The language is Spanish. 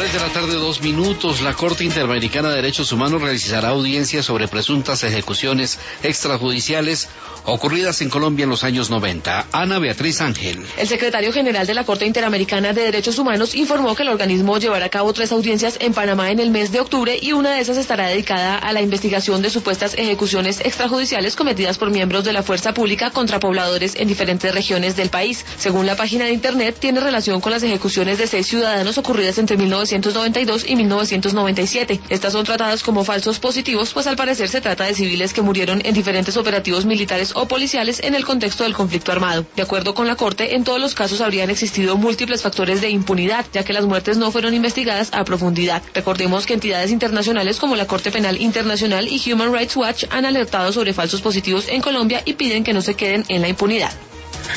3 de la tarde, 2 minutos. La Corte Interamericana de Derechos Humanos realizará audiencias sobre presuntas ejecuciones extrajudiciales ocurridas en Colombia en los años 90. Ana Beatriz Ángel. El secretario general de la Corte Interamericana de Derechos Humanos informó que el organismo llevará a cabo 3 audiencias en Panamá en el mes de octubre y una de esas estará dedicada a la investigación de supuestas ejecuciones extrajudiciales cometidas por miembros de la fuerza pública contra pobladores en diferentes regiones del país. Según la página de internet, tiene relación con las ejecuciones de 6 ciudadanos ocurridas entre 1992 y 1997. Estas son tratadas como falsos positivos, pues al parecer se trata de civiles que murieron en diferentes operativos militares o policiales en el contexto del conflicto armado. De acuerdo con la Corte, en todos los casos habrían existido múltiples factores de impunidad, ya que las muertes no fueron investigadas a profundidad. Recordemos que entidades internacionales como la Corte Penal Internacional y Human Rights Watch han alertado sobre falsos positivos en Colombia y piden que no se queden en la impunidad.